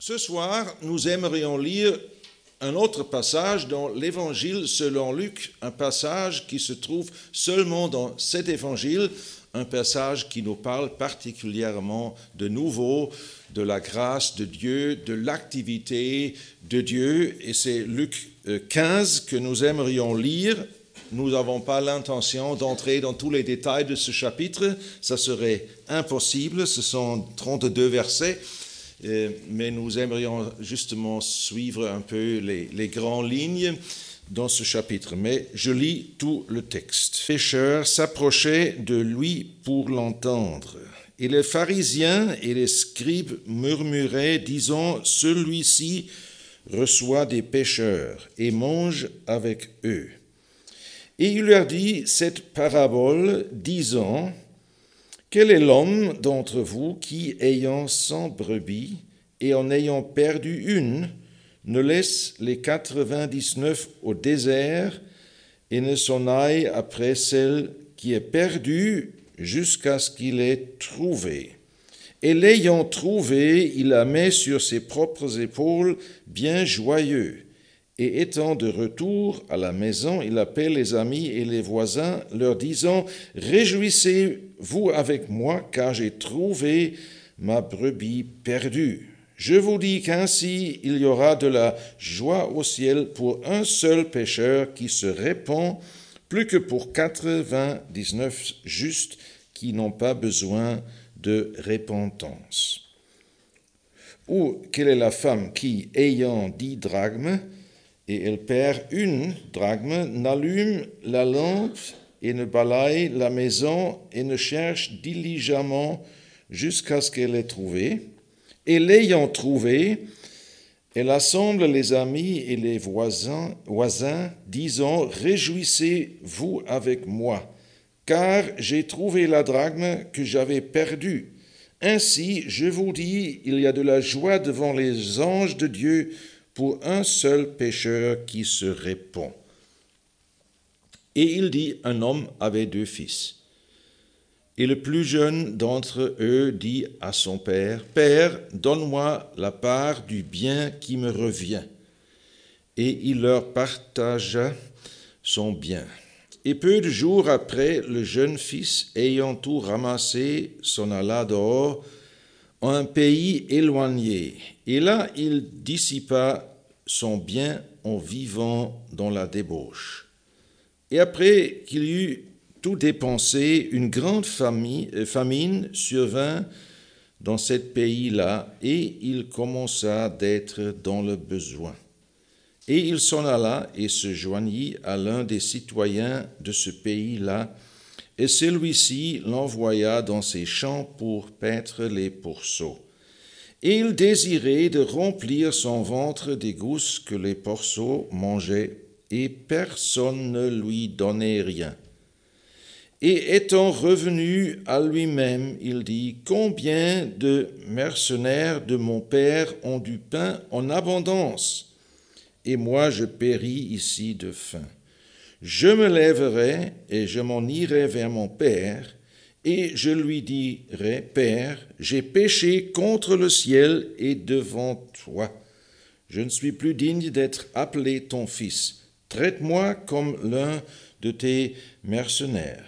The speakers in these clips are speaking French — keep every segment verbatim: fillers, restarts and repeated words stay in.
Ce soir, nous aimerions lire un autre passage dans l'Évangile selon Luc, un passage qui se trouve seulement dans cet Évangile, un passage qui nous parle particulièrement de nouveau de la grâce de Dieu, de l'activité de Dieu, et c'est Luc quinze que nous aimerions lire. Nous n'avons pas l'intention d'entrer dans tous les détails de ce chapitre, ça serait impossible, ce sont trente-deux versets. Mais nous aimerions justement suivre un peu les, les grandes lignes dans ce chapitre. Mais je lis tout le texte. Les pécheurs s'approchaient de lui pour l'entendre. Et les pharisiens et les scribes murmuraient, disant, « Celui-ci reçoit des pécheurs et mange avec eux. » Et il leur dit cette parabole, disant, « Quel est l'homme d'entre vous qui, ayant cent brebis, et en ayant perdu une, ne laisse les quatre-vingt-dix-neuf au désert et ne s'en aille après celle qui est perdue jusqu'à ce qu'il ait trouvé. Et l'ayant trouvée, il la met sur ses propres épaules, bien joyeux. Et étant de retour à la maison, il appelle les amis et les voisins, leur disant, « Réjouissez-vous avec moi, car j'ai trouvé ma brebis perdue. » Je vous dis qu'ainsi il y aura de la joie au ciel pour un seul pécheur qui se répand, plus que pour quatre-vingt-dix-neuf justes qui n'ont pas besoin de repentance. Ou quelle est la femme qui, ayant dix drachmes, et elle perd une drachme, n'allume la lampe et ne balaye la maison et ne cherche diligemment jusqu'à ce qu'elle ait trouvé. Et l'ayant trouvée, elle assemble les amis et les voisins, voisins disant, « Réjouissez-vous avec moi, car j'ai trouvé la drachme que j'avais perdue. Ainsi, je vous dis, il y a de la joie devant les anges de Dieu pour un seul pécheur qui se répand. » Et il dit, un homme avait deux fils. Et le plus jeune d'entre eux dit à son père, « Père, donne-moi la part du bien qui me revient. » Et il leur partagea son bien. Et peu de jours après, le jeune fils, ayant tout ramassé, s'en alla dehors en un pays éloigné. Et là, il dissipa son bien en vivant dans la débauche. Et après qu'il eut tout dépensé, une grande famine, famine survint dans ce pays-là, et il commença d'être dans le besoin. Et il s'en alla et se joignit à l'un des citoyens de ce pays-là, et celui-ci l'envoya dans ses champs pour paître les pourceaux. Et il désirait de remplir son ventre des gousses que les pourceaux mangeaient, et personne ne lui donnait rien. Et étant revenu à lui-même, il dit, « Combien de mercenaires de mon père ont du pain en abondance, et moi je péris ici de faim. Je me lèverai et je m'en irai vers mon père, et je lui dirai, Père, j'ai péché contre le ciel et devant toi. Je ne suis plus digne d'être appelé ton fils. Traite-moi comme l'un de tes mercenaires. »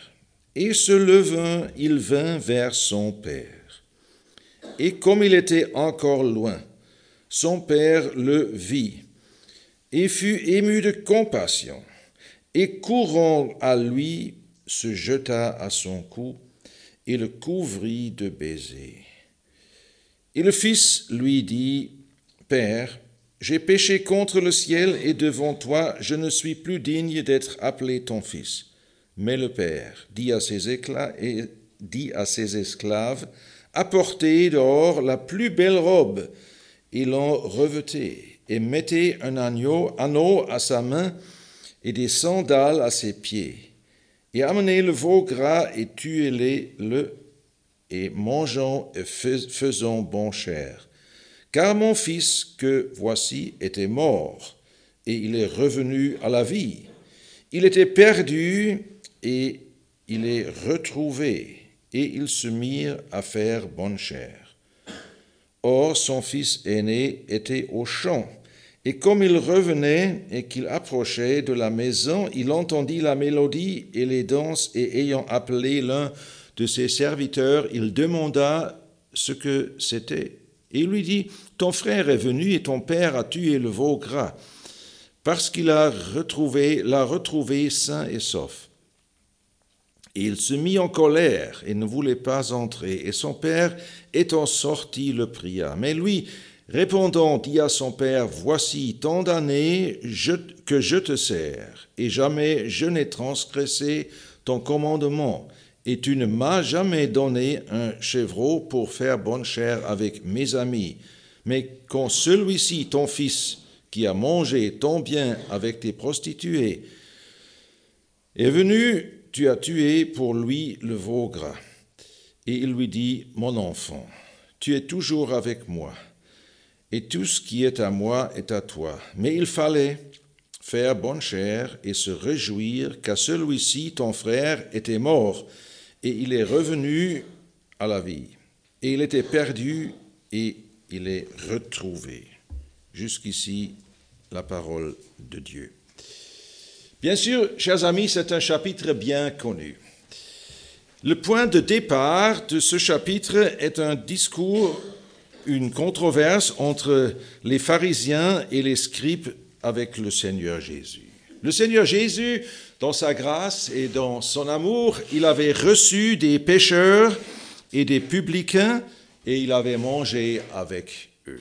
Et se levant, il vint vers son père. Et comme il était encore loin, son père le vit et fut ému de compassion, et courant à lui, se jeta à son cou et le couvrit de baisers. Et le fils lui dit, « Père, j'ai péché contre le ciel et devant toi, je ne suis plus digne d'être appelé ton fils. » Mais le père dit à ses, éclats et dit à ses esclaves, « Apportez dehors la plus belle robe, et l'en revêtez, et mettez un agneau, anneau à sa main, et des sandales à ses pieds. Et amenez le veau gras, et tuez-le, et mangeons et faisons bon chère. Car mon fils, que voici, était mort, et il est revenu à la vie. Il était perdu, et il est retrouvé, et ils se mirent à faire bonne chère. » Or, son fils aîné était au champ. Et comme il revenait et qu'il approchait de la maison, il entendit la mélodie et les danses, et ayant appelé l'un de ses serviteurs, il demanda ce que c'était. Et il lui dit, « Ton frère est venu et ton père a tué le veau gras, parce qu'il a retrouvé, l'a retrouvé sain et sauf. » Et il se mit en colère et ne voulait pas entrer. Et son père, étant sorti, le pria. Mais lui, répondant, dit à son père, « Voici tant d'années que je te sers, et jamais je n'ai transgressé ton commandement. Et tu ne m'as jamais donné un chevreau pour faire bonne chère avec mes amis. Mais quand celui-ci, ton fils, qui a mangé ton bien avec tes prostituées, est venu, tu as tué pour lui le veau gras. » Et il lui dit, « Mon enfant, tu es toujours avec moi, et tout ce qui est à moi est à toi. Mais il fallait faire bonne chère et se réjouir, car celui-ci, ton frère, était mort, et il est revenu à la vie. Et il était perdu, et il est retrouvé. » Jusqu'ici, la parole de Dieu. Bien sûr, chers amis, c'est un chapitre bien connu. Le point de départ de ce chapitre est un discours, une controverse entre les pharisiens et les scribes avec le Seigneur Jésus. Le Seigneur Jésus, dans sa grâce et dans son amour, il avait reçu des pécheurs et des publicains et il avait mangé avec eux.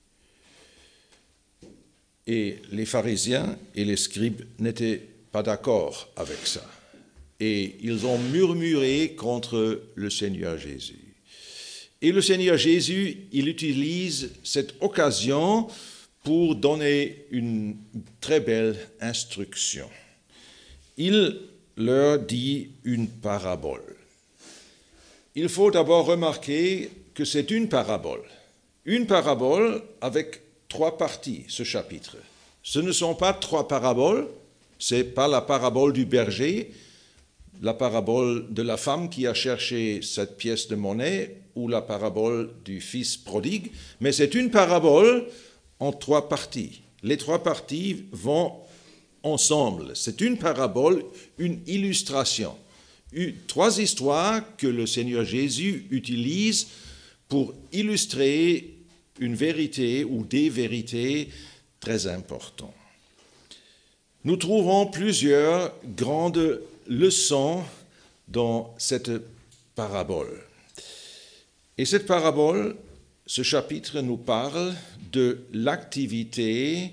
Et les pharisiens et les scribes n'étaient pas d'accord avec ça. Et ils ont murmuré contre le Seigneur Jésus. Et le Seigneur Jésus, il utilise cette occasion pour donner une très belle instruction. Il leur dit une parabole. Il faut d'abord remarquer que c'est une parabole. Une parabole avec trois parties, ce chapitre. Ce ne sont pas trois paraboles, ce n'est pas la parabole du berger, la parabole de la femme qui a cherché cette pièce de monnaie ou la parabole du fils prodigue, mais c'est une parabole en trois parties. Les trois parties vont ensemble. C'est une parabole, une illustration. Trois histoires que le Seigneur Jésus utilise pour illustrer une vérité ou des vérités très importantes. Nous trouvons plusieurs grandes leçons dans cette parabole. Et cette parabole, ce chapitre nous parle de l'activité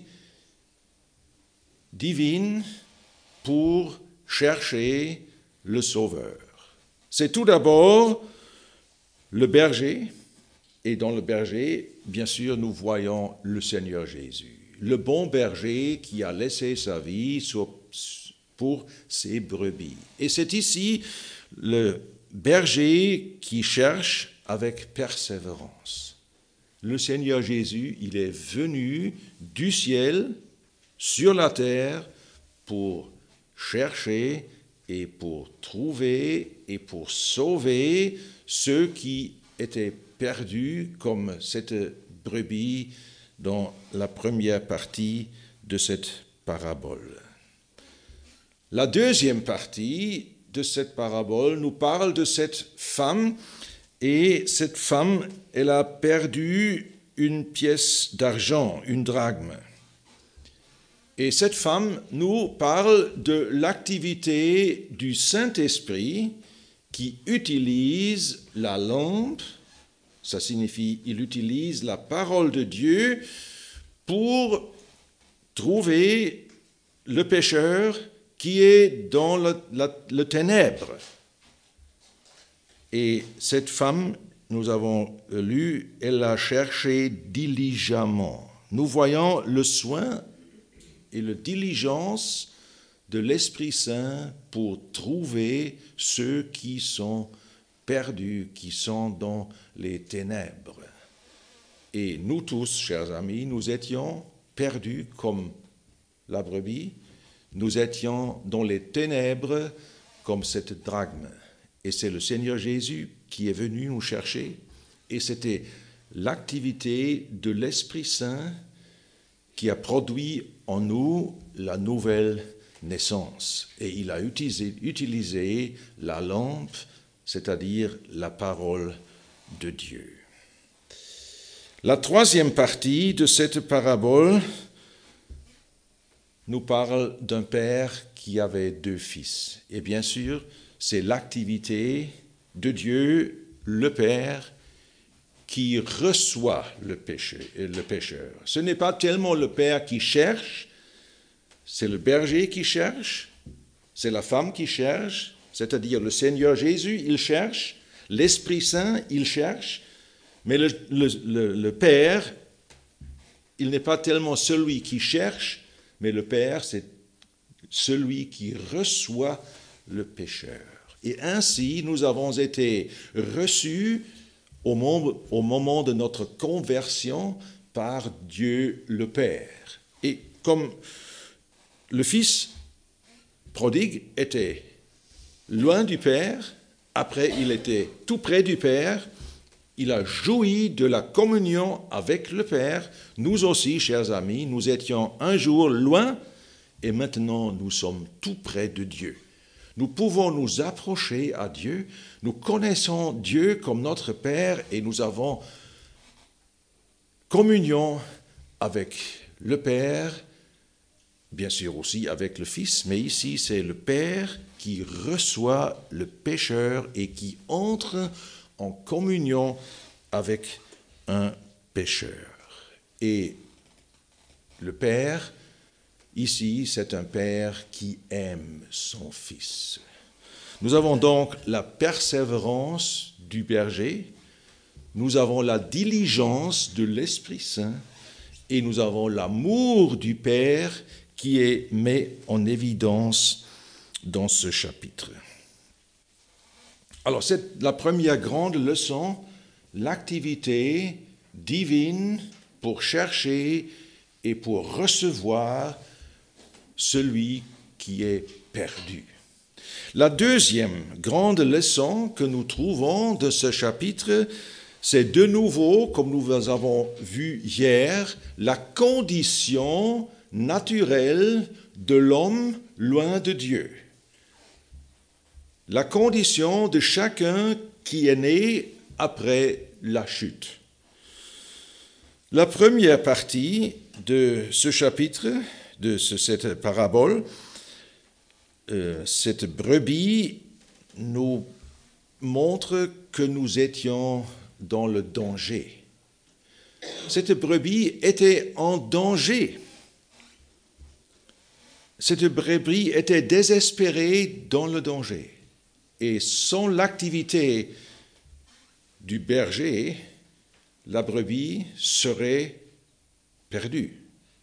divine pour chercher le Sauveur. C'est tout d'abord le berger, et dans le berger, bien sûr, nous voyons le Seigneur Jésus, le bon berger qui a laissé sa vie sur, pour ses brebis. Et c'est ici le berger qui cherche avec persévérance. Le Seigneur Jésus, il est venu du ciel sur la terre pour chercher et pour trouver et pour sauver ceux qui étaient perdus comme cette brebis dans la première partie de cette parabole. La deuxième partie de cette parabole nous parle de cette femme, et cette femme, elle a perdu une pièce d'argent, une drachme. Et cette femme nous parle de l'activité du Saint-Esprit qui utilise la lampe. Ça signifie qu'il utilise la parole de Dieu pour trouver le pécheur qui est dans le, la, le ténèbre. Et cette femme, nous avons lu, elle a cherché diligemment. Nous voyons le soin et la diligence de l'Esprit Saint pour trouver ceux qui sont perdus, qui sont dans les ténèbres. Et nous tous, chers amis, nous étions perdus comme la brebis, nous étions dans les ténèbres comme cette drachme. Et c'est le Seigneur Jésus qui est venu nous chercher, et c'était l'activité de l'Esprit Saint qui a produit en nous la nouvelle naissance. Et il a utilisé, utilisé la lampe, c'est-à-dire la parole de Dieu. La troisième partie de cette parabole nous parle d'un père qui avait deux fils. Et bien sûr, c'est l'activité de Dieu, le Père, qui reçoit le péché, le pécheur. Ce n'est pas tellement le Père qui cherche, c'est le berger qui cherche, c'est la femme qui cherche, c'est-à-dire le Seigneur Jésus, il cherche, l'Esprit Saint, il cherche, mais le, le, le, le Père, il n'est pas tellement celui qui cherche, mais le Père, c'est celui qui reçoit le pécheur. Et ainsi, nous avons été reçus au moment, au moment de notre conversion par Dieu le Père. Et comme le Fils prodigue était loin du Père, après il était tout près du Père, il a joui de la communion avec le Père. Nous aussi, chers amis, nous étions un jour loin et maintenant nous sommes tout près de Dieu. Nous pouvons nous approcher à Dieu, nous connaissons Dieu comme notre Père et nous avons communion avec le Père, bien sûr aussi avec le Fils, mais ici c'est le Père qui reçoit le pécheur et qui entre en communion avec un pécheur. Et le Père, ici, c'est un Père qui aime son Fils. Nous avons donc la persévérance du berger, nous avons la diligence de l'Esprit Saint et nous avons l'amour du Père qui est mis en évidence dans ce chapitre. Alors, c'est la première grande leçon, l'activité divine pour chercher et pour recevoir celui qui est perdu. La deuxième grande leçon que nous trouvons de ce chapitre, c'est de nouveau, comme nous avons vu hier, la condition naturelle de l'homme loin de Dieu. La condition de chacun qui est né après la chute. La première partie de ce chapitre, de ce, cette parabole, euh, cette brebis nous montre que nous étions dans le danger. Cette brebis était en danger. Cette brebis était désespérée dans le danger. Et sans l'activité du berger, la brebis serait perdue.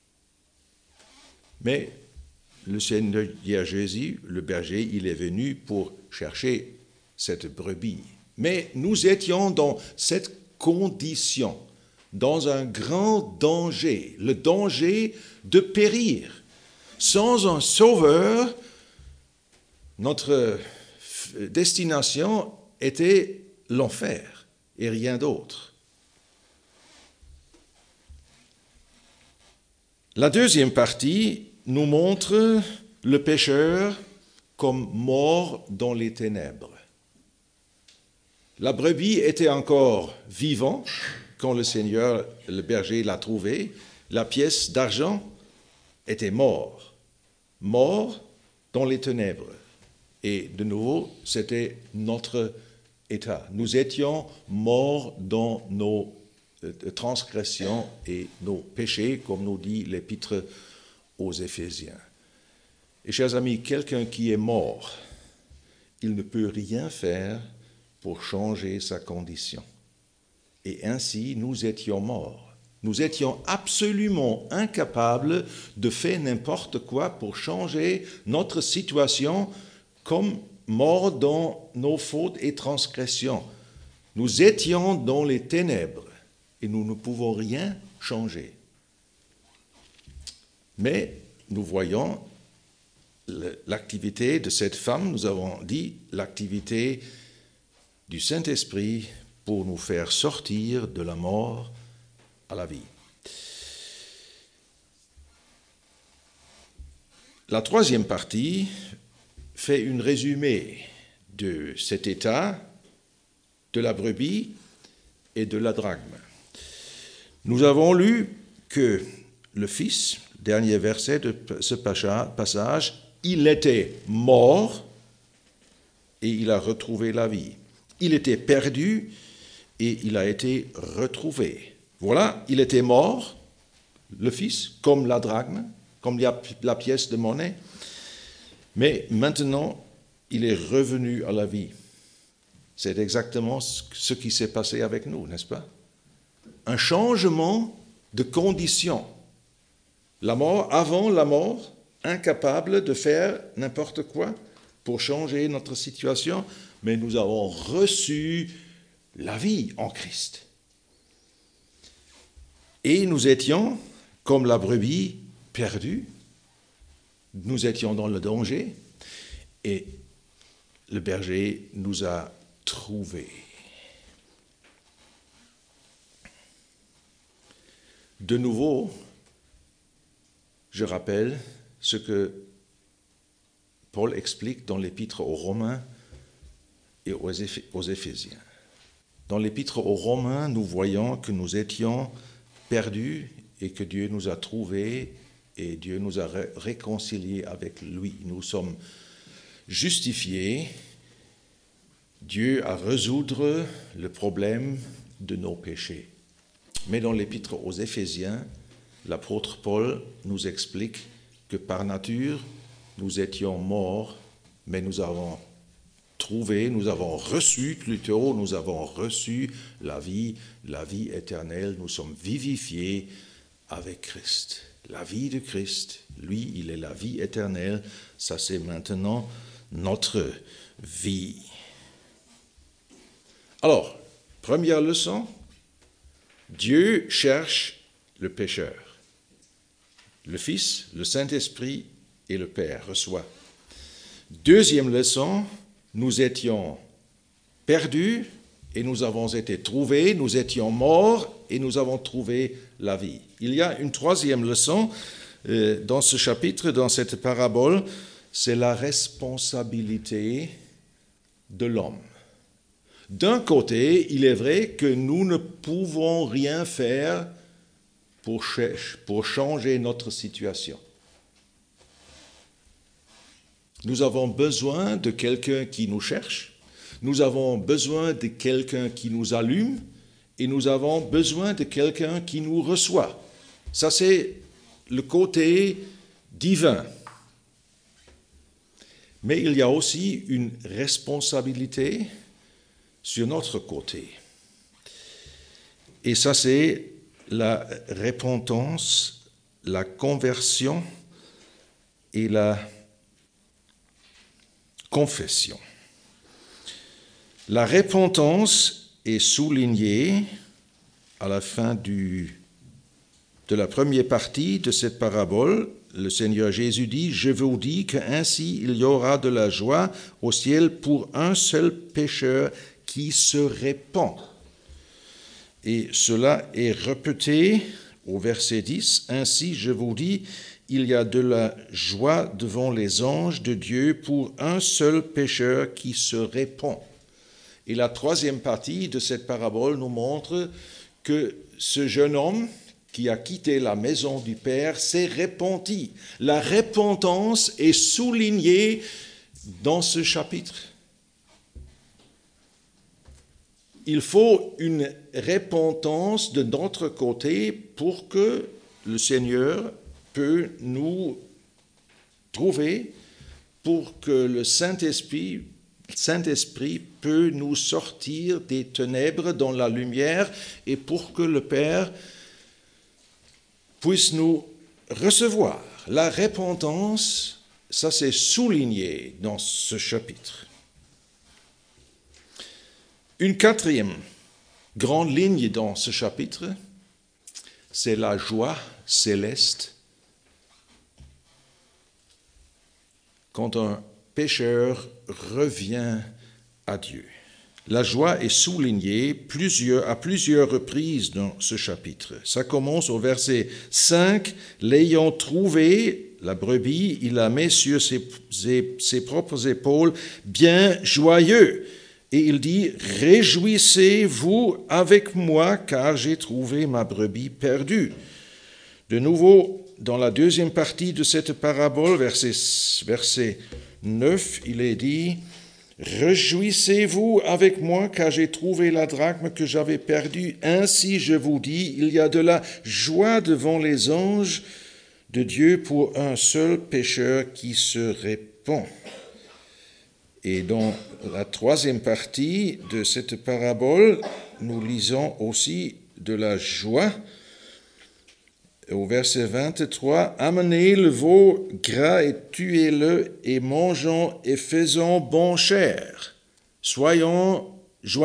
Mais le Seigneur Jésus, le berger, il est venu pour chercher cette brebis. Mais nous étions dans cette condition, dans un grand danger, le danger de périr. Sans un sauveur, notre destination était l'enfer et rien d'autre. La deuxième partie nous montre le pécheur comme mort dans les ténèbres. La brebis était encore vivante quand le Seigneur, le berger, l'a trouvée. La pièce d'argent était morte, mort dans les ténèbres. Et de nouveau, c'était notre état. Nous étions morts dans nos transgressions et nos péchés, comme nous dit l'Épître aux Éphésiens. Et chers amis, quelqu'un qui est mort, il ne peut rien faire pour changer sa condition. Et ainsi, nous étions morts. Nous étions absolument incapables de faire n'importe quoi pour changer notre situation comme morts dans nos fautes et transgressions. Nous étions dans les ténèbres et nous ne pouvons rien changer. Mais nous voyons l'activité de cette femme, nous avons dit l'activité du Saint-Esprit pour nous faire sortir de la mort à la vie. La troisième partie fait un résumé de cet état de la brebis et de la drachme. Nous avons lu que le Fils, dernier verset de ce passage, il était mort et il a retrouvé la vie. Il était perdu et il a été retrouvé. Voilà, il était mort, le Fils, comme la drachme, comme la pièce de monnaie, mais maintenant, il est revenu à la vie. C'est exactement ce qui s'est passé avec nous, n'est-ce pas? Un changement de condition. La mort, avant la mort, incapable de faire n'importe quoi pour changer notre situation, mais nous avons reçu la vie en Christ. Et nous étions, comme la brebis, perdus. Nous étions dans le danger et le berger nous a trouvés. De nouveau, je rappelle ce que Paul explique dans l'épître aux Romains et aux Éphésiens. Dans l'épître aux Romains, nous voyons que nous étions perdus et que Dieu nous a trouvés et Dieu nous a ré- réconciliés avec lui. Nous sommes justifiés. Dieu a résoudre le problème de nos péchés. Mais dans l'épître aux Éphésiens, l'apôtre Paul nous explique que par nature, nous étions morts, mais nous avons trouvé, nous avons reçu plutôt, nous avons reçu la vie, la vie éternelle. Nous sommes vivifiés avec Christ. La vie de Christ, lui, il est la vie éternelle. Ça, c'est maintenant notre vie. Alors, première leçon, Dieu cherche le pécheur. Le Fils, le Saint-Esprit et le Père reçoivent. Deuxième leçon, nous étions perdus et nous avons été trouvés, nous étions morts et nous avons trouvé la vie. Il y a une troisième leçon euh, dans ce chapitre, dans cette parabole, c'est la responsabilité de l'homme. D'un côté, il est vrai que nous ne pouvons rien faire pour, ch- pour changer notre situation. Nous avons besoin de quelqu'un qui nous cherche, nous avons besoin de quelqu'un qui nous allume et nous avons besoin de quelqu'un qui nous reçoit. Ça, c'est le côté divin. Mais il y a aussi une responsabilité sur notre côté. Et ça, c'est la repentance, la conversion et la confession. La repentance est soulignée à la fin du, de la première partie de cette parabole. Le Seigneur Jésus dit, « Je vous dis qu'ainsi il y aura de la joie au ciel pour un seul pécheur qui se répand. » Et cela est répété au verset dix, « Ainsi je vous dis, il y a de la joie devant les anges de Dieu pour un seul pécheur qui se répand. » Et la troisième partie de cette parabole nous montre que ce jeune homme qui a quitté la maison du Père s'est repenti. La repentance est soulignée dans ce chapitre. Il faut une repentance de notre côté pour que le Seigneur peut nous trouver, pour que le Saint-Esprit, Saint-Esprit peut nous sortir des ténèbres dans la lumière et pour que le Père puisse nous recevoir. La repentance, ça c'est souligné dans ce chapitre. Une quatrième grande ligne dans ce chapitre, c'est la joie céleste quand un pécheur revient à Dieu. la joie est soulignée plusieurs, à plusieurs reprises dans ce chapitre. Ça commence au verset cinq. L'ayant trouvé, la brebis, il la met sur ses, ses, ses propres épaules, bien joyeux. Et il dit, réjouissez-vous avec moi, car j'ai trouvé ma brebis perdue. De nouveau, dans la deuxième partie de cette parabole, verset, verset neuf, il est dit, réjouissez-vous avec moi, car j'ai trouvé la drachme que j'avais perdue. Ainsi, je vous dis, il y a de la joie devant les anges de Dieu pour un seul pécheur qui se répand. Et dans la troisième partie de cette parabole, nous lisons aussi de la joie. Au verset vingt-trois, « Amenez le veau gras et tuez-le, et mangeons et faisons bon chère. Soyons joyeux. »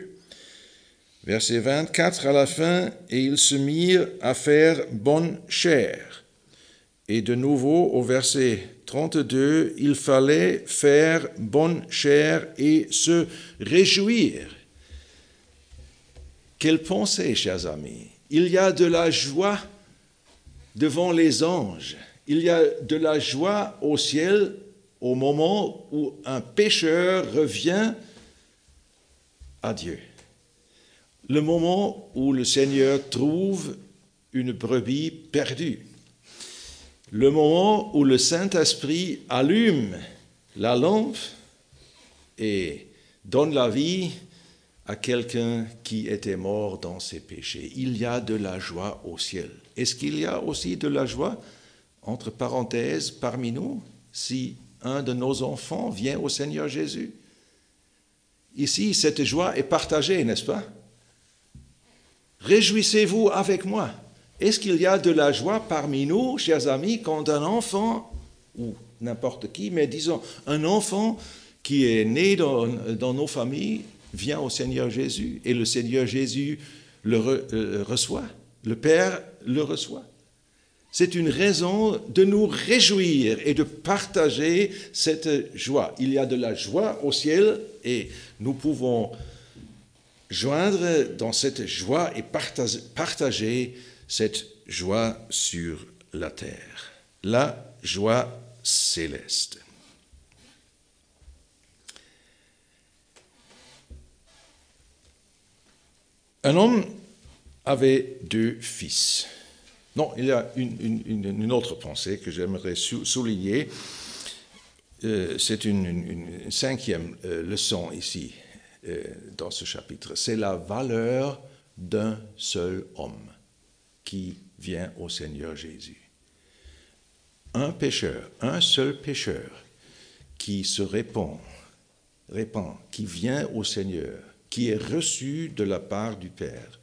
Verset vingt-quatre à la fin, « Et ils se mirent à faire bonne chère. » Et de nouveau au verset trente-deux, « Il fallait faire bonne chère et se réjouir. » Quelle pensée, chers amis! Il y a de la joie devant les anges. Il y a de la joie au ciel au moment où un pécheur revient à Dieu. Le moment où le Seigneur trouve une brebis perdue. Le moment où le Saint-Esprit allume la lampe et donne la vie à quelqu'un qui était mort dans ses péchés. Il y a de la joie au ciel. Est-ce qu'il y a aussi de la joie, entre parenthèses, parmi nous, si un de nos enfants vient au Seigneur Jésus? Ici, cette joie est partagée, n'est-ce pas? Réjouissez-vous avec moi. Est-ce qu'il y a de la joie parmi nous, chers amis, quand un enfant, ou n'importe qui, mais disons un enfant qui est né dans, dans nos familles, vient au Seigneur Jésus et le Seigneur Jésus le re, euh, reçoit, le Père le reçoit. C'est une raison de nous réjouir et de partager cette joie. Il y a de la joie au ciel et nous pouvons joindre dans cette joie et partager, partager cette joie sur la terre. La joie céleste. Un homme avait deux fils. Non, il y a une, une, une autre pensée que j'aimerais sou- souligner. Euh, c'est une, une, une cinquième euh, leçon ici, euh, dans ce chapitre. C'est la valeur d'un seul homme qui vient au Seigneur Jésus. Un pécheur, un seul pécheur qui se répand, répand, qui vient au Seigneur, qui est reçu de la part du Père.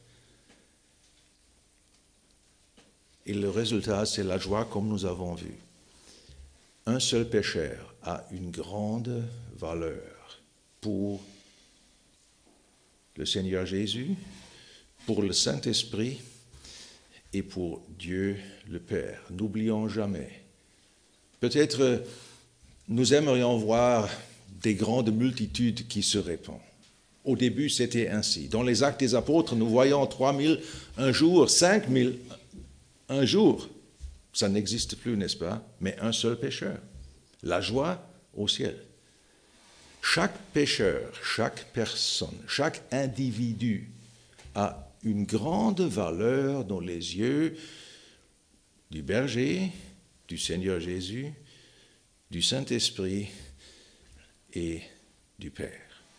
Et le résultat, c'est la joie comme nous avons vu. Un seul pécheur a une grande valeur pour le Seigneur Jésus, pour le Saint-Esprit et pour Dieu le Père. N'oublions jamais. Peut-être nous aimerions voir des grandes multitudes qui se répandent. Au début, c'était ainsi. Dans les Actes des Apôtres, nous voyons trois mille un jour, cinq mille un jour. Ça n'existe plus, n'est-ce pas? Mais un seul pécheur. La joie au ciel. Chaque pécheur, chaque personne, chaque individu a une grande valeur dans les yeux du berger, du Seigneur Jésus, du Saint-Esprit et du Père.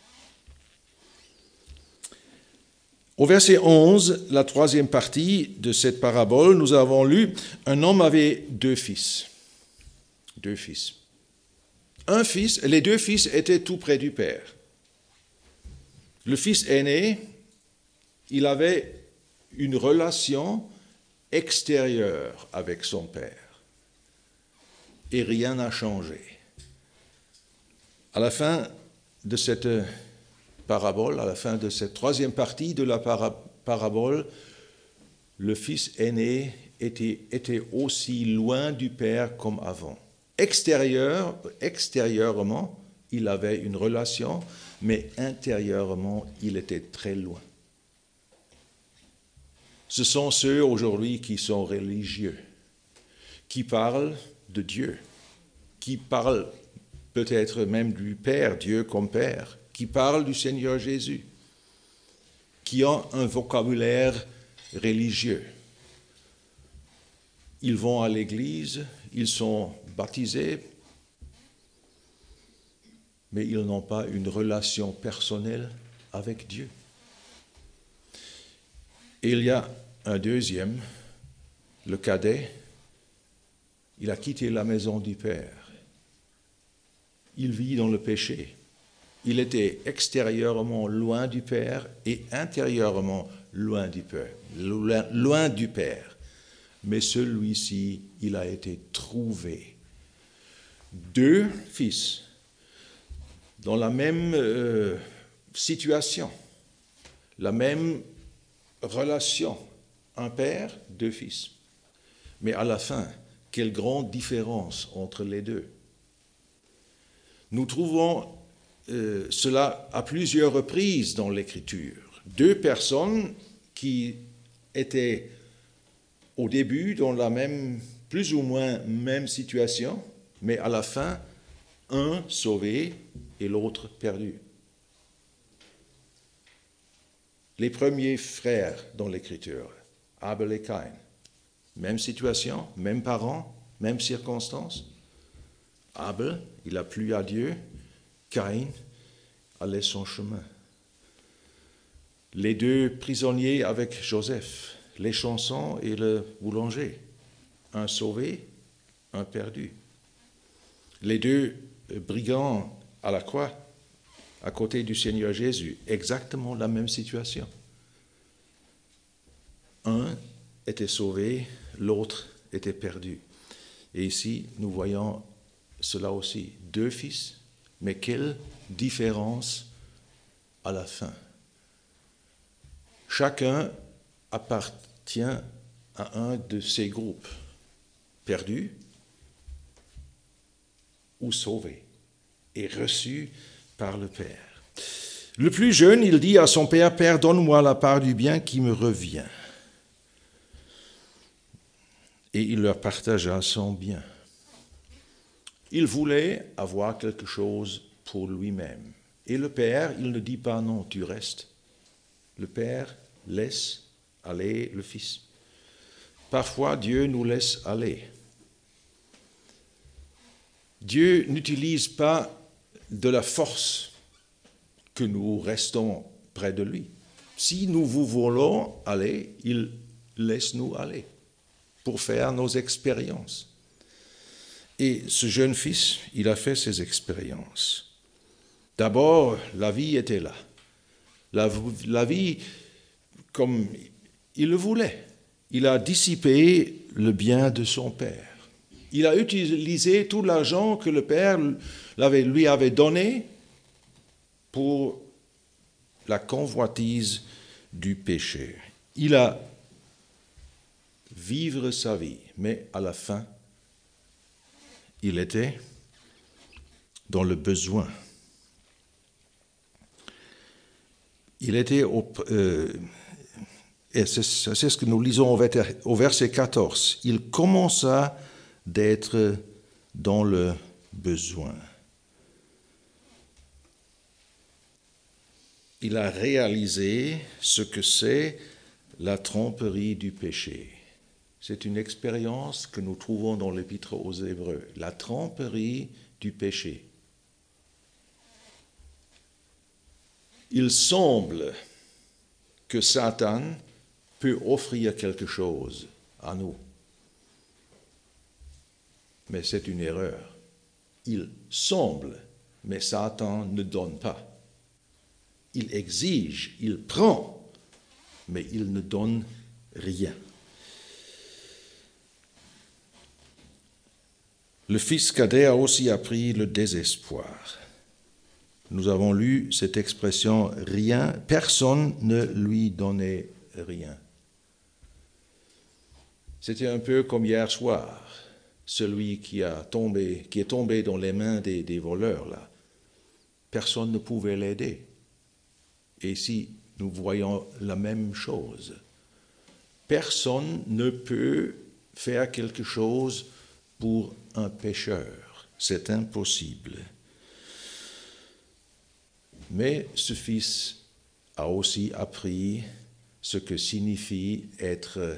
Au verset onze, la troisième partie de cette parabole, nous avons lu, un homme avait deux fils. Deux fils. Un fils, les deux fils étaient tout près du Père. Le fils aîné, il avait une relation extérieure avec son Père. Et rien n'a changé. À la fin de cette parabole, à la fin de cette troisième partie de la para- parabole, le fils aîné était, était aussi loin du Père comme avant. Extérieur, extérieurement, il avait une relation, mais intérieurement, il était très loin. Ce sont ceux aujourd'hui qui sont religieux, qui parlent de Dieu, qui parlent peut-être même du Père, Dieu comme Père, qui parlent du Seigneur Jésus, qui ont un vocabulaire religieux. Ils vont à l'église, ils sont baptisés, mais ils n'ont pas une relation personnelle avec Dieu. Et il y a un deuxième, le cadet, il a quitté la maison du Père. Il vit dans le péché. Il était extérieurement loin du Père et intérieurement loin du Père. Loin, loin du Père. Mais celui-ci, il a été trouvé. Deux fils dans la même euh, situation, la même relation, un père, deux fils. Mais à la fin, quelle grande différence entre les deux. Nous trouvons euh, cela à plusieurs reprises dans l'Écriture. Deux personnes qui étaient au début dans la même, plus ou moins même situation, mais à la fin, un sauvé et l'autre perdu. Les premiers frères dans l'Écriture, Abel et Caïn, même situation, même parents, même circonstances. Abel, il a plu à Dieu, Caïn allait son chemin. Les deux prisonniers avec Joseph, les chansons et le boulanger, un sauvé, un perdu. Les deux brigands à la croix, à côté du Seigneur Jésus, exactement la même situation. Un était sauvé, l'autre était perdu. Et ici, nous voyons cela aussi, deux fils, mais quelle différence à la fin. Chacun appartient à un de ces groupes, perdu ou sauvé, et reçu par le Père. Le plus jeune, il dit à son père, « Père, donne-moi la part du bien qui me revient. » Et il leur partagea son bien. Il voulait avoir quelque chose pour lui-même. Et le Père, il ne dit pas « non, tu restes ». Le Père laisse aller le Fils. Parfois, Dieu nous laisse aller. Dieu n'utilise pas de la force que nous restons près de lui. Si nous vous voulons aller, il laisse nous aller pour faire nos expériences. Et ce jeune fils, il a fait ses expériences. D'abord, la vie était là. La, la vie, comme il le voulait. Il a dissipé le bien de son père. Il a utilisé tout l'argent que le père lui avait donné pour la convoitise du péché. Il a vécu sa vie, mais à la fin, il était dans le besoin. Il était au... Euh, et c'est, c'est ce que nous lisons au verset quatorze. Il commença d'être dans le besoin. Il a réalisé ce que c'est la tromperie du péché. C'est une expérience que nous trouvons dans l'Épître aux Hébreux, la tromperie du péché. Il semble que Satan peut offrir quelque chose à nous. Mais c'est une erreur. Il semble, mais Satan ne donne pas. Il exige, il prend, mais il ne donne rien. Le fils cadet a aussi appris le désespoir. Nous avons lu cette expression « rien », personne ne lui donnait rien. C'était un peu comme hier soir, celui qui, a tombé, qui est tombé dans les mains des, des voleurs, là. personne ne pouvait l'aider. Et ici, nous voyons la même chose. Personne ne peut faire quelque chose pour un pécheur. C'est impossible. Mais ce fils a aussi appris ce que signifie être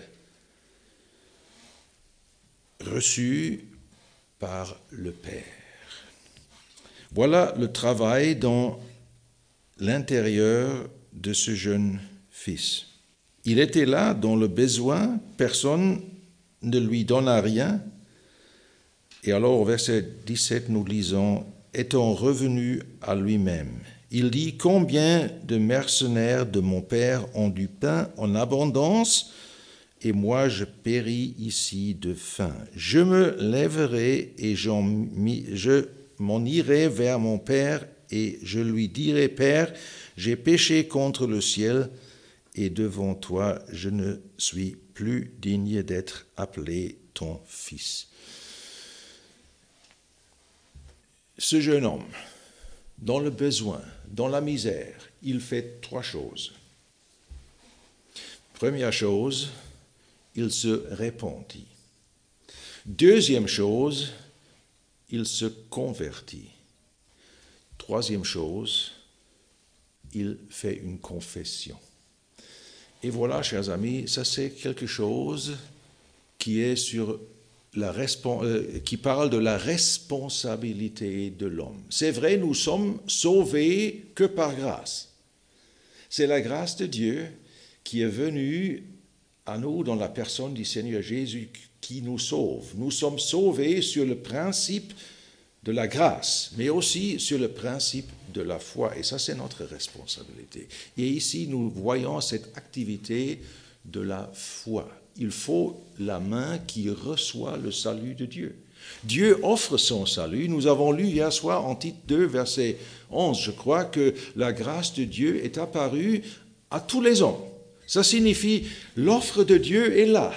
reçu par le Père. Voilà le travail dans l'intérieur de ce jeune fils. Il était là dans le besoin, personne ne lui donna rien. Et alors au verset dix-sept, nous lisons, étant revenu à lui-même, il dit, combien de mercenaires de mon père ont du pain en abondance, et moi je péris ici de faim. Je me lèverai et j'en, je m'en irai vers mon père, et je lui dirai, Père, j'ai péché contre le ciel, et devant toi, je ne suis plus digne d'être appelé ton fils. Ce jeune homme, dans le besoin, dans la misère, il fait trois choses. Première chose, il se repentit. Deuxième chose, il se convertit. Troisième chose, il fait une confession. Et voilà, chers amis, ça c'est quelque chose qui est sur la euh, qui parle de la responsabilité de l'homme. C'est vrai, nous sommes sauvés que par grâce. C'est la grâce de Dieu qui est venue à nous dans la personne du Seigneur Jésus qui nous sauve. Nous sommes sauvés sur le principe de la grâce, mais aussi sur le principe de la foi. Et ça, c'est notre responsabilité. Et ici, nous voyons cette activité de la foi. Il faut la main qui reçoit le salut de Dieu. Dieu offre son salut. Nous avons lu hier soir en Tite deux, verset onze, je crois, que la grâce de Dieu est apparue à tous les hommes. Ça signifie l'offre de Dieu est là.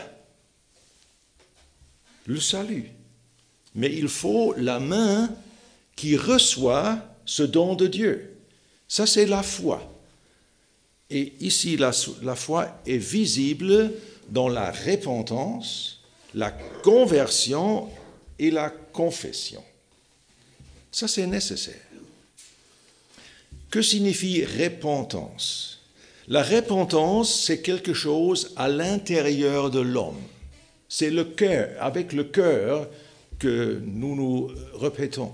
Le salut. Mais il faut la main qui reçoit ce don de Dieu. Ça, c'est la foi. Et ici, la, la foi est visible dans la repentance, la conversion et la confession. Ça, c'est nécessaire. Que signifie repentance? La repentance, c'est quelque chose à l'intérieur de l'homme. C'est le cœur, avec le cœur que nous nous répétons.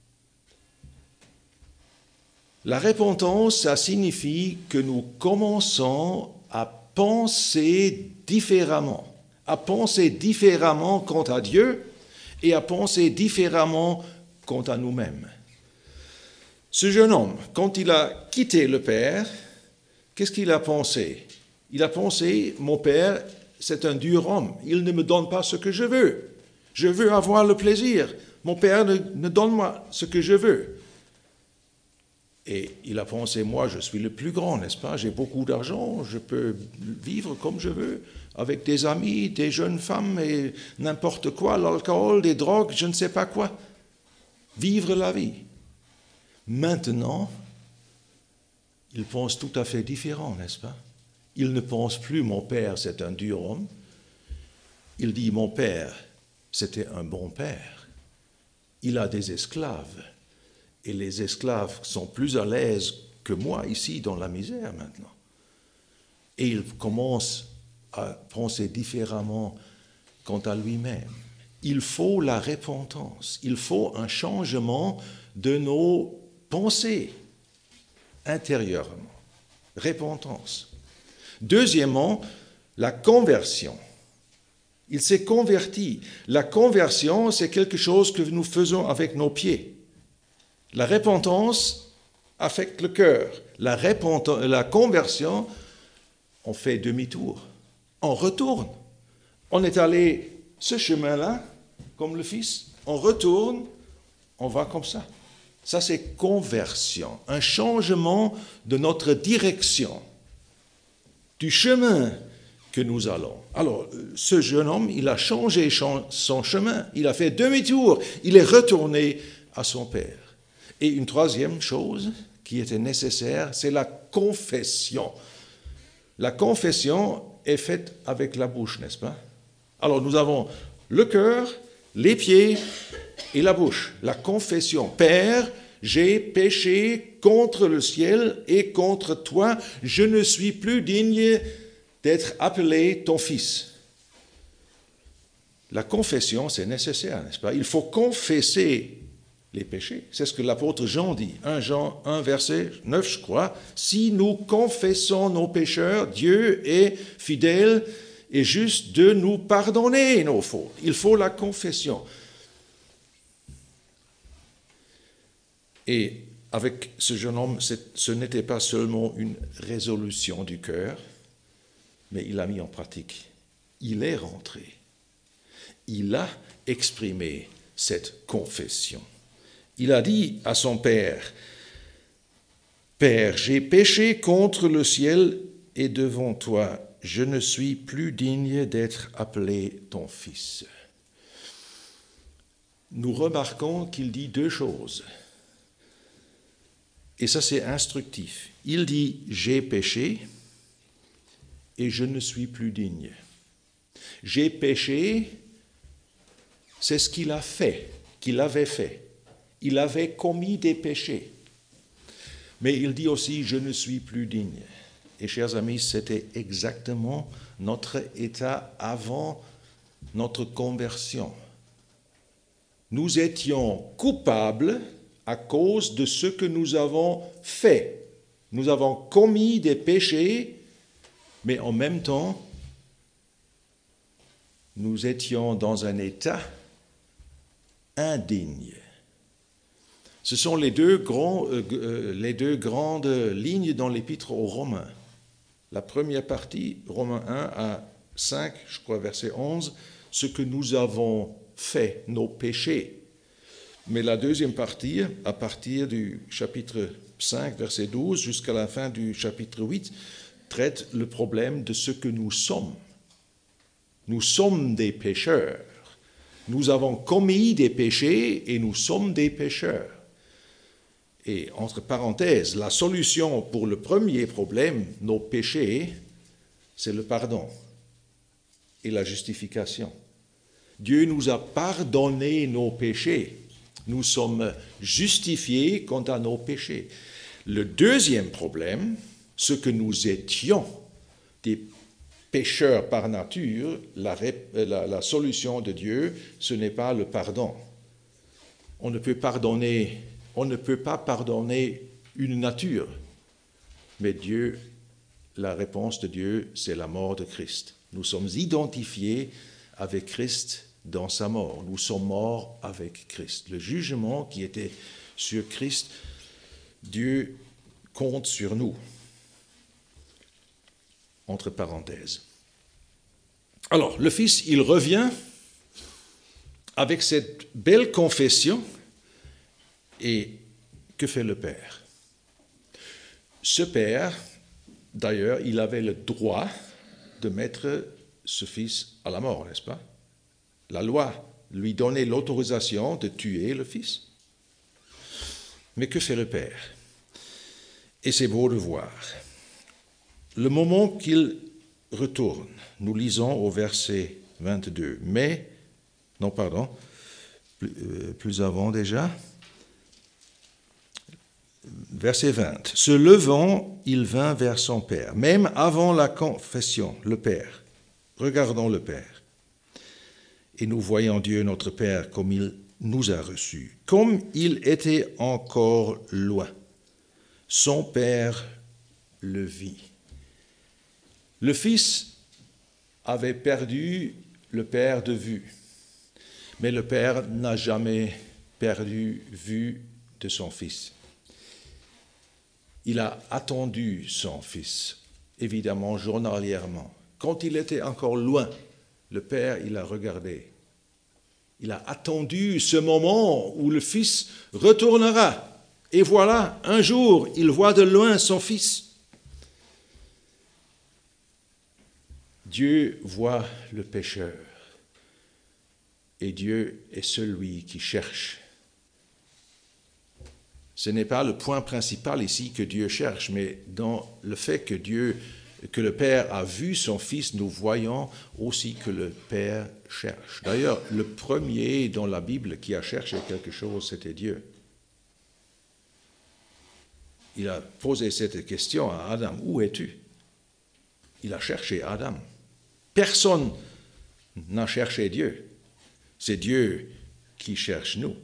La repentance, ça signifie que nous commençons à penser différemment, à penser différemment quant à Dieu et à penser différemment quant à nous-mêmes. Ce jeune homme, quand il a quitté le Père, qu'est-ce qu'il a pensé? Il a pensé, mon Père, c'est un dur homme, il ne me donne pas ce que je veux. Je veux avoir le plaisir. Mon Père ne, ne donne-moi ce que je veux. Et il a pensé, moi, je suis le plus grand, n'est-ce pas? J'ai beaucoup d'argent, je peux vivre comme je veux, avec des amis, des jeunes femmes et n'importe quoi, l'alcool, des drogues, je ne sais pas quoi. Vivre la vie. Maintenant, il pense tout à fait différent, n'est-ce pas? Il ne pense plus, mon père, c'est un dur homme. Il dit, mon père, c'était un bon père. Il a des esclaves. Et les esclaves sont plus à l'aise que moi ici dans la misère maintenant. Et il commence à penser différemment quant à lui-même. Il faut la repentance. Il faut un changement de nos pensées intérieurement. Repentance. Deuxièmement, la conversion. Il s'est converti. La conversion, c'est quelque chose que nous faisons avec nos pieds. La repentance affecte le cœur. La, la conversion, on fait demi-tour. On retourne. On est allé ce chemin-là, comme le Fils. On retourne, on va comme ça. Ça, c'est conversion. Un changement de notre direction, du chemin que nous allons. Alors, ce jeune homme, il a changé son chemin. Il a fait demi-tour. Il est retourné à son Père. Et une troisième chose qui était nécessaire, c'est la confession. La confession est faite avec la bouche, n'est-ce pas? Alors nous avons le cœur, les pieds et la bouche. La confession. Père, j'ai péché contre le ciel et contre toi. Je ne suis plus digne d'être appelé ton fils. La confession, c'est nécessaire, n'est-ce pas? Il faut confesser les péchés. C'est ce que l'apôtre Jean dit. un Jean un, verset neuf, je crois. Si nous confessons nos pécheurs, Dieu est fidèle et juste de nous pardonner nos fautes. Il faut la confession. Et avec ce jeune homme, ce n'était pas seulement une résolution du cœur, mais il l'a mis en pratique. Il est rentré. Il a exprimé cette confession. Il a dit à son père, « Père, j'ai péché contre le ciel et devant toi. Je ne suis plus digne d'être appelé ton fils. » Nous remarquons qu'il dit deux choses. Et ça, c'est instructif. Il dit « j'ai péché » et « je ne suis plus digne ». J'ai péché, c'est ce qu'il a fait, qu'il avait fait. Il avait commis des péchés. Mais il dit aussi « je ne suis plus digne ». Et chers amis, c'était exactement notre état avant notre conversion. Nous étions coupables à cause de ce que nous avons fait. Nous avons commis des péchés, mais en même temps, nous étions dans un état indigne. Ce sont les deux, grands, euh, les deux grandes lignes dans l'épître aux Romains. La première partie, Romains un à cinq, je crois, verset onze, ce que nous avons fait, nos péchés. Mais la deuxième partie, à partir du chapitre cinq, verset douze, jusqu'à la fin du chapitre huit, traite le problème de ce que nous sommes. Nous sommes des pécheurs. Nous avons commis des péchés et nous sommes des pécheurs. Et entre parenthèses, la solution pour le premier problème, nos péchés, c'est le pardon et la justification. Dieu nous a pardonné nos péchés. Nous sommes justifiés quant à nos péchés. Le deuxième problème, ce que nous étions, des pécheurs par nature, la, la, la solution de Dieu, ce n'est pas le pardon. On ne peut pardonner, on ne peut pas pardonner une nature, mais Dieu, la réponse de Dieu, c'est la mort de Christ. Nous sommes identifiés avec Christ dans sa mort. Nous sommes morts avec Christ. Le jugement qui était sur Christ, Dieu compte sur nous. Entre parenthèses. Alors, le Fils, il revient avec cette belle confession. Et que fait le Père? Ce Père, d'ailleurs, il avait le droit de mettre ce Fils à la mort, n'est-ce pas? La loi lui donnait l'autorisation de tuer le Fils. Mais que fait le Père? Et c'est beau de voir. Le moment qu'il retourne, nous lisons au verset vingt-deux, mais, non pardon, plus, euh, plus avant déjà, verset vingt, se levant, il vint vers son Père, même avant la confession, le Père. Regardons le Père. Et nous voyons Dieu notre Père comme il nous a reçus, comme il était encore loin. Son Père le vit. Le Fils avait perdu le Père de vue, mais le Père n'a jamais perdu vue de son Fils. Il a attendu son Fils, évidemment journalièrement. Quand il était encore loin, le Père, il a regardé. Il a attendu ce moment où le Fils retournera. Et voilà, un jour, il voit de loin son Fils. Dieu voit le pécheur et Dieu est celui qui cherche Ce n'est pas le point principal ici que Dieu cherche, mais dans le fait que Dieu, que le Père a vu son Fils, nous voyons aussi que le Père cherche. D'ailleurs, le premier dans la Bible qui a cherché quelque chose, c'était Dieu. Il a posé cette question à Adam, où es-tu? Il a cherché Adam. Personne n'a cherché Dieu. C'est Dieu qui cherche nous.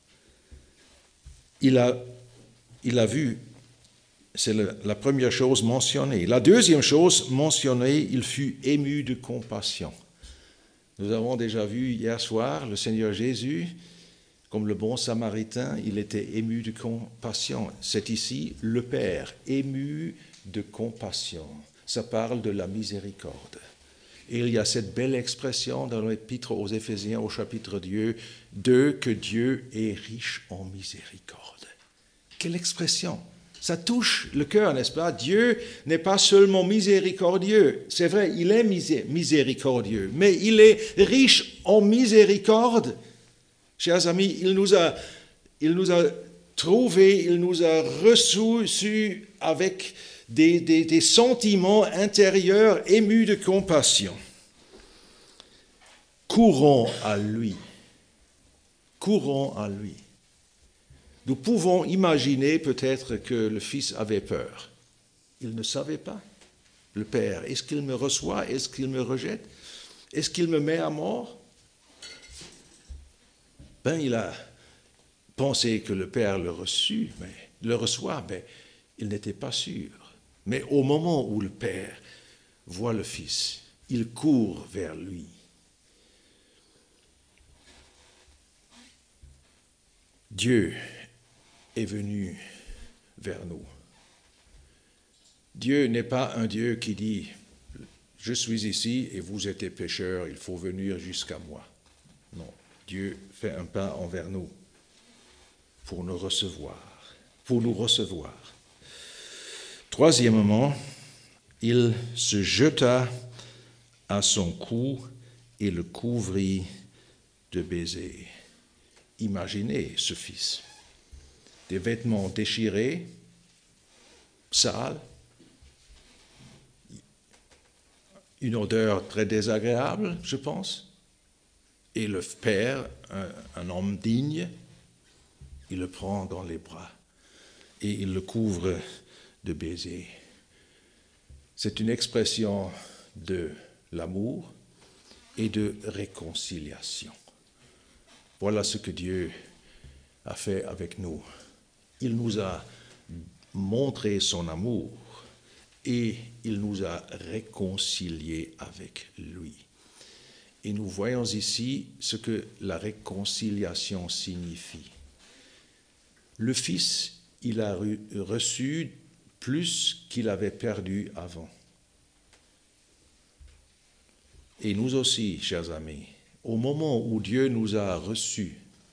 Il a, il a vu, c'est le, la première chose mentionnée. La deuxième chose mentionnée, il fut ému de compassion. Nous avons déjà vu hier soir le Seigneur Jésus, comme le bon Samaritain, il était ému de compassion. C'est ici le Père, ému de compassion. Ça parle de la miséricorde. Et il y a cette belle expression dans l'Épître aux Éphésiens au chapitre deux, que Dieu est riche en miséricorde. Quelle expression! Ça touche le cœur, n'est-ce pas? Dieu n'est pas seulement miséricordieux. C'est vrai, il est miséricordieux, mais il est riche en miséricorde. Chers amis, il nous a, il nous a trouvés, il nous a reçus avec des, des, des sentiments intérieurs émus de compassion. Courons à lui. Courons à lui. Nous pouvons imaginer peut-être que le Fils avait peur. Il ne savait pas. Le Père, est-ce qu'il me reçoit? Est-ce qu'il me rejette? Est-ce qu'il me met à mort? Ben, il a pensé que le Père le reçut, mais le reçoit, mais il n'était pas sûr. Mais au moment où le Père voit le Fils, il court vers lui. Dieu est venu vers nous. Dieu n'est pas un Dieu qui dit « Je suis ici et vous êtes pécheurs, il faut venir jusqu'à moi ». Non, Dieu fait un pas envers nous pour nous recevoir, pour nous recevoir. Troisièmement, il se jeta à son cou et le couvrit de baisers. Imaginez ce Fils. Des vêtements déchirés, sales, une odeur très désagréable, je pense. Et le Père, un, un homme digne, il le prend dans les bras et il le couvre de baisers. C'est une expression de l'amour et de réconciliation. Voilà ce que Dieu a fait avec nous. Il nous a montré son amour et il nous a réconciliés avec lui. Et nous voyons ici ce que la réconciliation signifie. Le Fils, il a reçu plus qu'il avait perdu avant. Et nous aussi, chers amis, au moment où Dieu nous a reçus,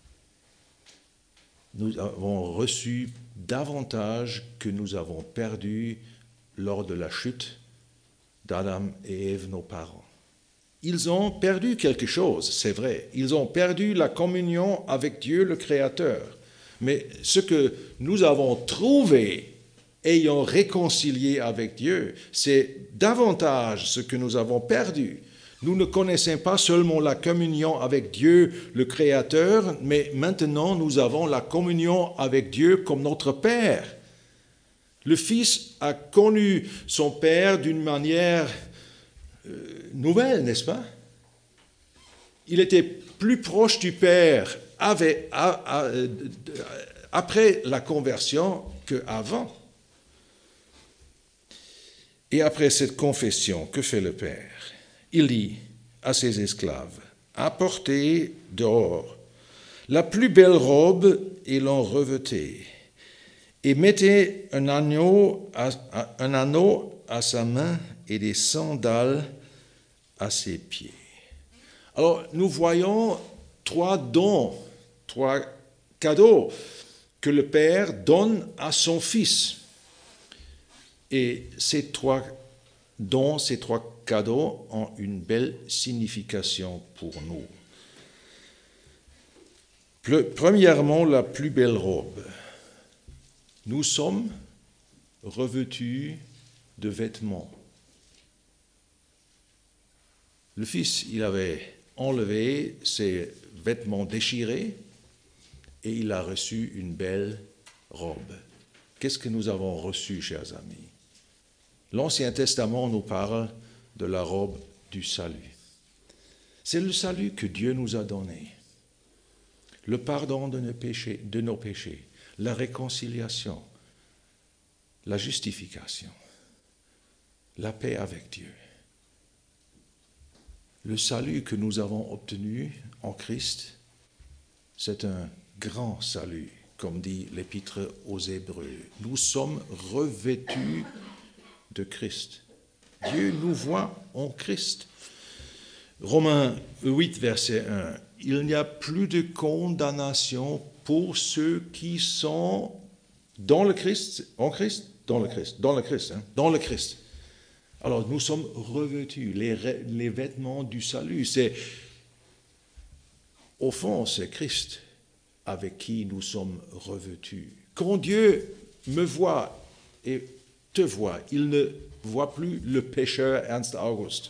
nous avons reçu davantage que nous avons perdu lors de la chute d'Adam et Ève, nos parents. Ils ont perdu quelque chose, c'est vrai. Ils ont perdu la communion avec Dieu, le Créateur. Mais ce que nous avons trouvé, ayant réconcilié avec Dieu, c'est davantage ce que nous avons perdu. Nous ne connaissons pas seulement la communion avec Dieu, le Créateur, mais maintenant nous avons la communion avec Dieu comme notre Père. Le Fils a connu son Père d'une manière euh, nouvelle, n'est-ce pas? Il était plus proche du Père avec, à, à, à, après la conversion qu'avant. Et après cette confession, que fait le Père? Il dit à ses esclaves, apportez dehors la plus belle robe et l'en revêtez, et mettez un anneau, à, un anneau à sa main et des sandales à ses pieds. Alors, nous voyons trois dons, trois cadeaux que le Père donne à son Fils. Et ces trois dons, ces trois cadeaux ont une belle signification pour nous. Premièrement, la plus belle robe. Nous sommes revêtus de vêtements. Le Fils, il avait enlevé ses vêtements déchirés et il a reçu une belle robe. Qu'est-ce que nous avons reçu, chers amis? L'Ancien Testament nous parle de la robe du salut. C'est le salut que Dieu nous a donné. Le pardon de nos péchés, de nos péchés, la réconciliation, la justification, la paix avec Dieu. Le salut que nous avons obtenu en Christ, c'est un grand salut, comme dit l'Épître aux Hébreux. Nous sommes revêtus de Christ. Dieu nous voit en Christ. Romains huit, verset un. Il n'y a plus de condamnation pour ceux qui sont dans le Christ, en Christ, dans le Christ, dans le Christ, hein, dans le Christ. Alors nous sommes revêtus, les, les vêtements du salut. C'est, au fond, c'est Christ avec qui nous sommes revêtus. Quand Dieu me voit et te voit, il ne voit plus le pécheur Ernst August,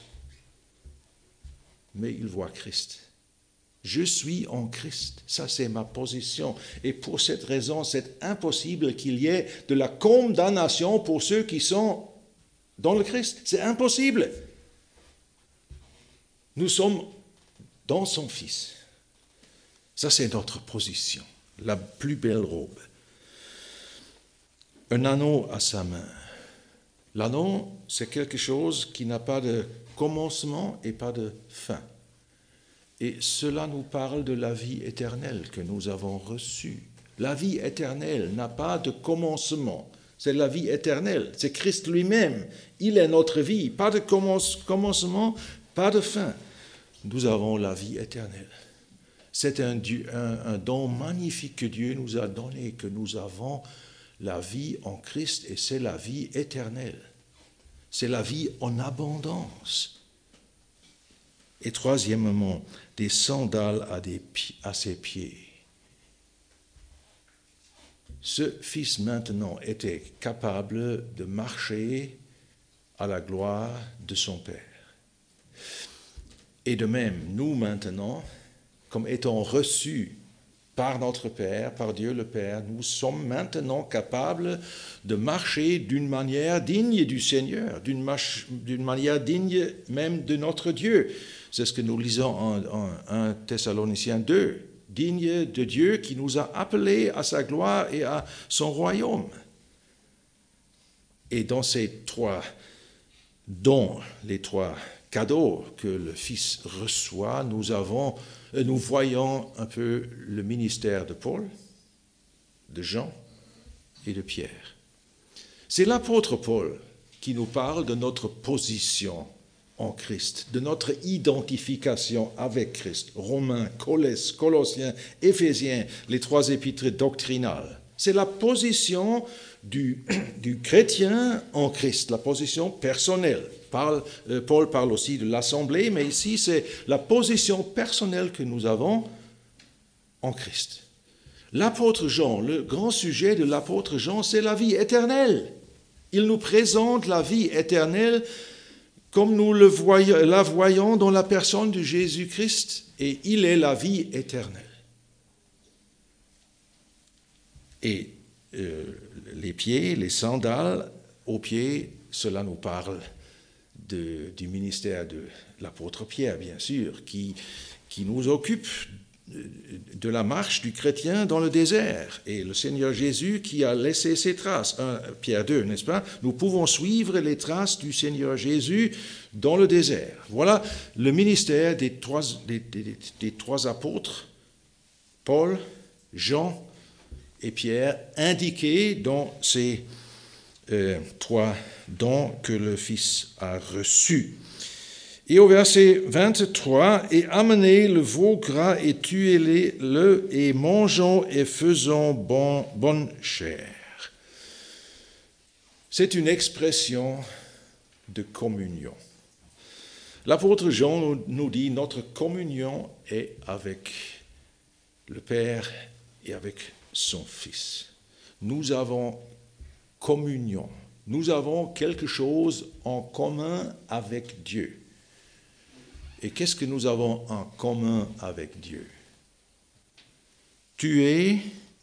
mais il voit Christ. Je suis en Christ, ça c'est ma position. Et pour cette raison, c'est impossible qu'il y ait de la condamnation pour ceux qui sont dans le Christ. C'est impossible. Nous sommes dans son Fils. Ça c'est notre position, la plus belle robe. Un anneau à sa main. L'anneau, c'est quelque chose qui n'a pas de commencement et pas de fin. Et cela nous parle de la vie éternelle que nous avons reçue. La vie éternelle n'a pas de commencement. C'est la vie éternelle. C'est Christ lui-même. Il est notre vie. Pas de commencement, pas de fin. Nous avons la vie éternelle. C'est un, Dieu, un, un don magnifique que Dieu nous a donné, que nous avons la vie en Christ et c'est la vie éternelle. C'est la vie en abondance. Et troisièmement, des sandales à, des, à ses pieds. Ce Fils maintenant était capable de marcher à la gloire de son Père. Et de même, nous maintenant, comme étant reçus par notre Père, par Dieu le Père, nous sommes maintenant capables de marcher d'une manière digne du Seigneur, d'une, marche, d'une manière digne même de notre Dieu. C'est ce que nous lisons en, en un Thessaloniciens deux, digne de Dieu qui nous a appelés à sa gloire et à son royaume. Et dans ces trois dons, les trois cadeaux que le Fils reçoit, nous avons, nous voyons un peu le ministère de Paul, de Jean et de Pierre. C'est l'apôtre Paul qui nous parle de notre position en Christ, de notre identification avec Christ. Romains, Colossiens, Éphésiens, les trois épîtres doctrinales. C'est la position du, du chrétien en Christ, la position personnelle. Paul, euh, Paul parle aussi de l'assemblée, mais ici c'est la position personnelle que nous avons en Christ. L'apôtre Jean, le grand sujet de l'apôtre Jean, c'est la vie éternelle. Il nous présente la vie éternelle comme nous le voyons, la voyons dans la personne de Jésus-Christ, et il est la vie éternelle. Et euh, les pieds, les sandales aux pieds, cela nous parle de, du ministère de l'apôtre Pierre, bien sûr, qui, qui nous occupe de la marche du chrétien dans le désert. Et le Seigneur Jésus qui a laissé ses traces, un, Pierre deux, n'est-ce pas? Nous pouvons suivre les traces du Seigneur Jésus dans le désert. Voilà le ministère des trois, des, des, des trois apôtres, Paul, Jean et Pierre, indiqués dans ces euh, trois dons que le Fils a reçus. Et au verset vingt-trois, « Et amenez le veau gras et tuez-le, et mangeons et faisons bon, bonne chair. » C'est une expression de communion. L'apôtre Jean nous dit, notre communion est avec le Père et avec son Fils. nous avons communion. Nous avons quelque chose en commun avec Dieu. Et qu'est-ce que nous avons en commun avec Dieu? Tu es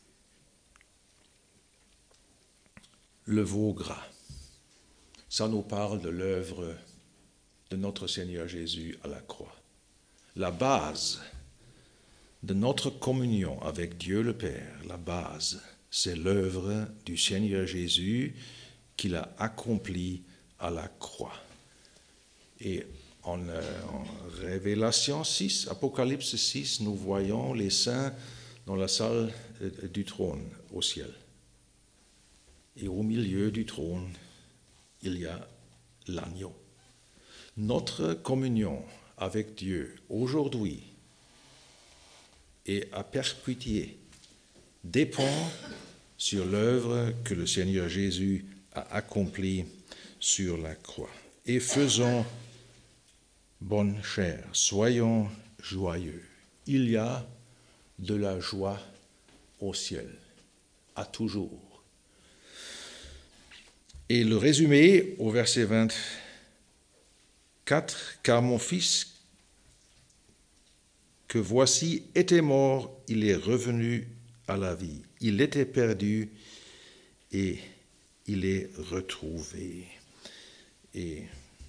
le veau gras. Ça nous parle de l'œuvre de notre Seigneur Jésus à la croix. La base de notre communion avec Dieu le Père, la base, c'est l'œuvre du Seigneur Jésus qu'il a accomplie à la croix. Et en, euh, en Révélation six, Apocalypse six, nous voyons les saints dans la salle euh, du trône au ciel. Et au milieu du trône, il y a l'agneau. Notre communion avec Dieu aujourd'hui et à perpétuité dépend sur l'œuvre que le Seigneur Jésus a accomplie sur la croix. Et faisons bonne chère, soyons joyeux. Il y a de la joie au ciel, à toujours. Et le résumé au verset vingt-quatre, car mon fils que voici était mort, il est revenu à la vie. Il était perdu et il est retrouvé. Et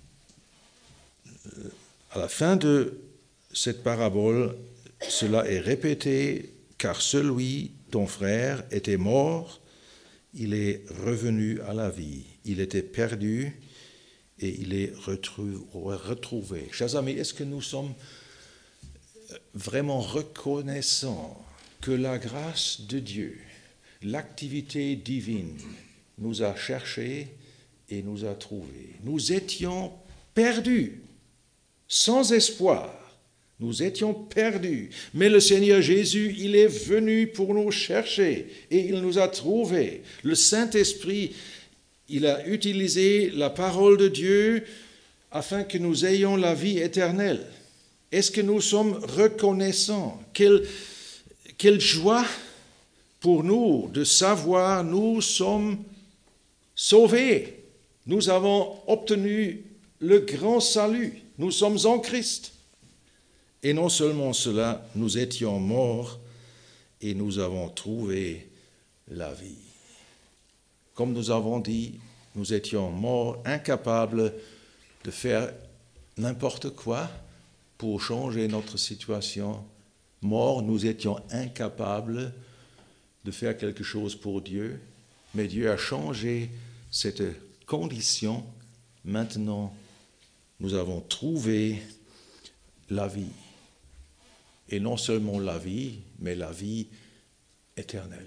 à la fin de cette parabole, cela est répété, car celui, ton frère, était mort, il est revenu à la vie. Il était perdu et il est retrouvé. Chers amis, est-ce que nous sommes vraiment reconnaissants que la grâce de Dieu, l'activité divine, nous a cherchés et nous a trouvés? Nous étions perdus, sans espoir. Nous étions perdus, mais le Seigneur Jésus, il est venu pour nous chercher et il nous a trouvés. Le Saint-Esprit, il a utilisé la parole de Dieu afin que nous ayons la vie éternelle. Est-ce que nous sommes reconnaissants? Quelle, quelle joie pour nous de savoir nous sommes sauvés. Nous avons obtenu le grand salut. Nous sommes en Christ. Et non seulement cela, nous étions morts et nous avons trouvé la vie. Comme nous avons dit, nous étions morts, incapables de faire n'importe quoi pour changer notre situation. Morts, nous étions incapables de faire quelque chose pour Dieu, mais Dieu a changé cette condition. Maintenant, nous avons trouvé la vie. Et non seulement la vie, mais la vie éternelle.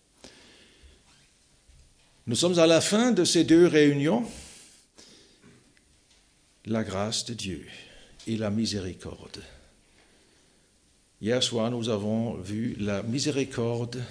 Nous sommes à la fin de ces deux réunions. La grâce de Dieu et la miséricorde. Hier soir, nous avons vu la miséricorde.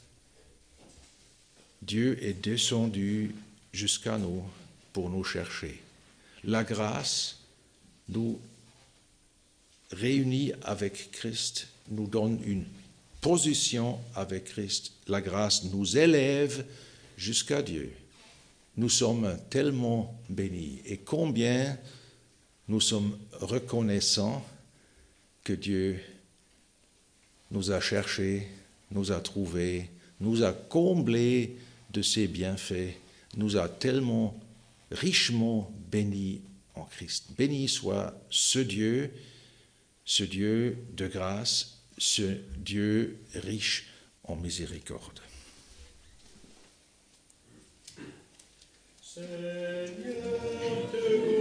Dieu est descendu jusqu'à nous pour nous chercher. La grâce nous réunis avec Christ, nous donne une position avec Christ. La grâce nous élève jusqu'à Dieu. Nous sommes tellement bénis. Et combien nous sommes reconnaissants que Dieu nous a cherchés, nous a trouvés, nous a comblés de ses bienfaits, nous a tellement richement bénis en Christ. Béni soit ce Dieu, ce Dieu de grâce, ce Dieu riche en miséricorde. Seigneur, te